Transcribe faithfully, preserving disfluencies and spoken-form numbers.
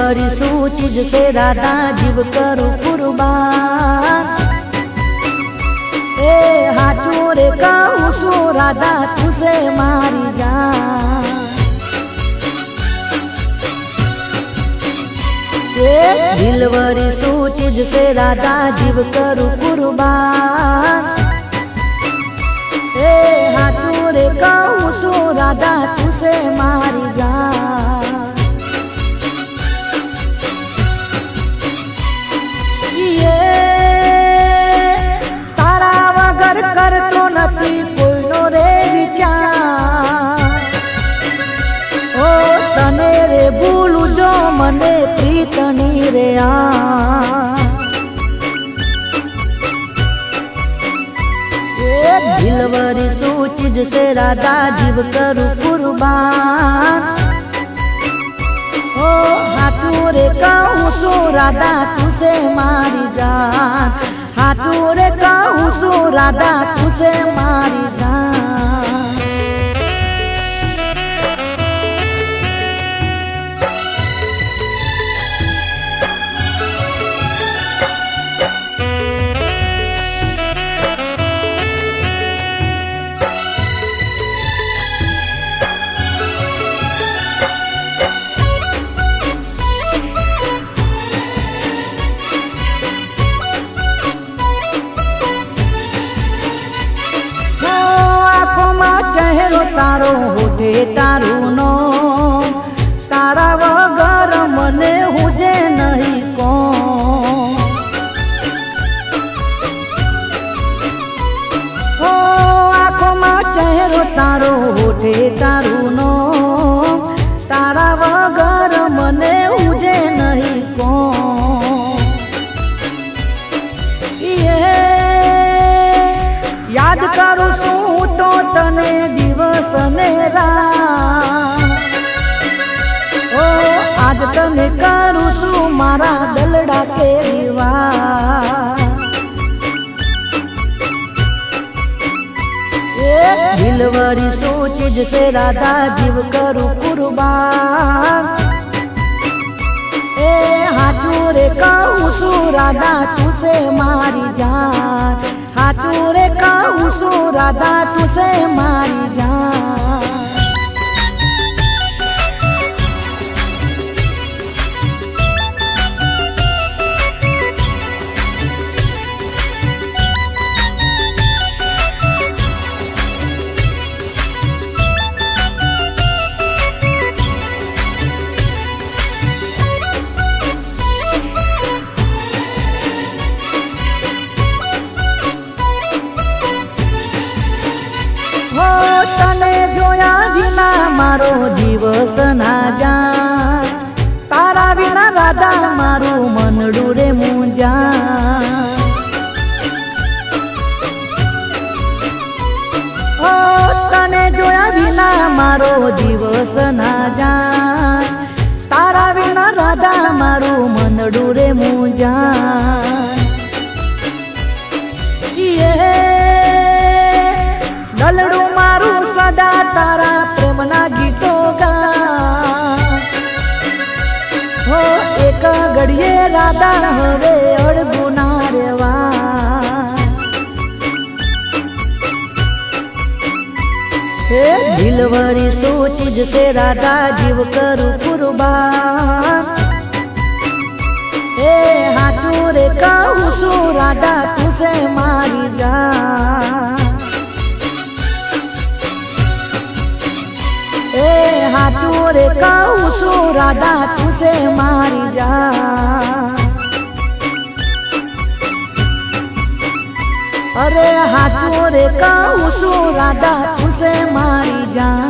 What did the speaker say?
दिलवरी सू चीज से राधा जीव करू कुर्बान। ए हाचू रे कहूँ सू राधा तुसे मारी जान। ए दिलवरी सू चीज से राधा जीव करू कुर्बान। ए हाचू रे कहूँ सू राधा तुसे मारी जान। करतो नथी कोईनो रे विचार। ओ तने रे भूलू जो मने प्रीतनी रे आ। ए दिलवरी सू चीज से राधा जीव करू कुर्बान। ओ हाचू रे कहूँ सू राधा तुसे मारी जान। हाचू रे कहूँ सू राधा तुसे मारी जान। चेहरो तारो होठे तारू नो तारा वगर मने हुजे नहीं को। ओ आँखों में चेहरो तारो होठे तारू नो तारा वगर मने हुजे नहीं को। ये याद करू सू तो तने दिवस ने रात। ओ आज तने करू सू मारा दलड़ा के रिवा। ए दिलवरी सू चीज से राधा जीव करू कुर्बान। ए हाचू रे कहूँ सू राधा तुसे मारी जान। हाचू रे कहूँ सू राधा तुसे मारी जान। मारो दिवस ना जा तारा बिना राधा मारू मनडू रे मुंजा। ओ तने जोया बिना मारो दिवस ना जा तारा बिना राधा मारू मनडू रे मुंजा। ये दलड़ू मारू सदा तारा प्रेमना गीतो गा। हो एक घड़िए राधा हवे अड़गुना रेवा। हे दिलवरी सू चीज से राधा जीव करू कुर्बान। ए हाचू रे कहूँ सू राधा तुसे मारी जान। ए हाचू रे कहूँ सू राधा तुसे मारी जान। अरे हाचू रे कहूँ सू राधा तुसे मारी जान।